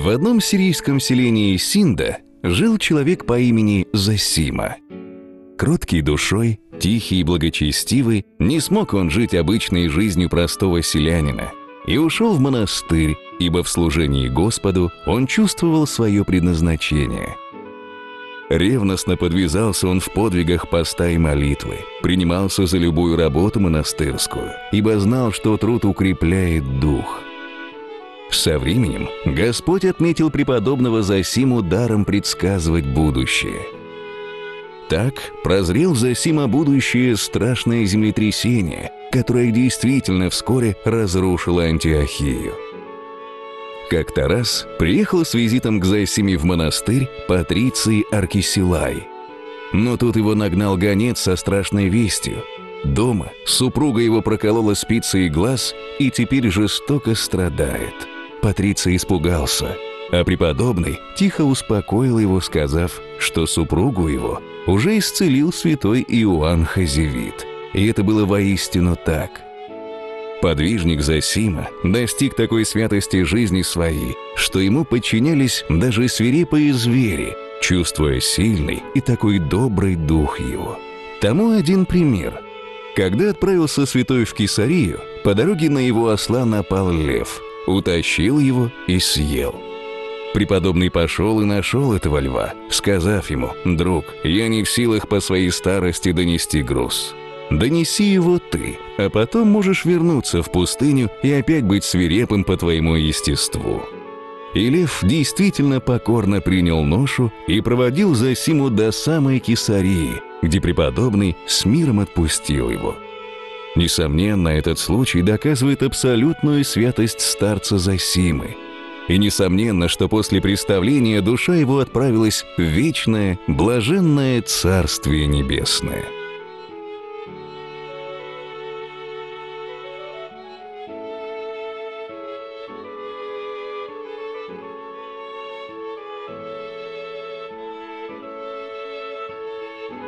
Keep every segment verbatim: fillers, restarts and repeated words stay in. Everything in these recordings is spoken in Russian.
В одном сирийском селении Синда жил человек по имени Зосима. Кроткий душой, тихий и благочестивый, не смог он жить обычной жизнью простого селянина и ушел в монастырь, ибо в служении Господу он чувствовал свое предназначение. Ревностно подвязался он в подвигах поста и молитвы, принимался за любую работу монастырскую, ибо знал, что труд укрепляет дух. Со временем Господь отметил преподобного Зосиму даром предсказывать будущее. Так прозрел Зосима будущее страшное землетрясение, которое действительно вскоре разрушило Антиохию. Как-то раз приехал с визитом к Зосиме в монастырь патриций Аркисилай. Но тут его нагнал гонец со страшной вестью. Дома супруга его проколола спицей глаз и теперь жестоко страдает. Патриций испугался, а преподобный тихо успокоил его, сказав, что супругу его уже исцелил святой Иоанн Хазевит. И это было воистину так. Подвижник Зосима достиг такой святости жизни своей, что ему подчинялись даже свирепые звери, чувствуя сильный и такой добрый дух его. Тому один пример. Когда отправился святой в Кесарию, по дороге на его осла напал лев, утащил его и съел. Преподобный пошел и нашел этого льва, сказав ему: «Друг, я не в силах по своей старости донести груз. Донеси его ты, а потом можешь вернуться в пустыню и опять быть свирепым по твоему естеству». И лев действительно покорно принял ношу и проводил Зосиму до самой Кесарии, где преподобный с миром отпустил его. Несомненно, этот случай доказывает абсолютную святость старца Зосимы. И несомненно, что после представления душа его отправилась в вечное, блаженное Царствие Небесное.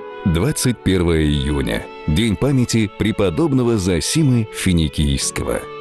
двадцать первое июня. День памяти преподобного Зосимы Финикийского.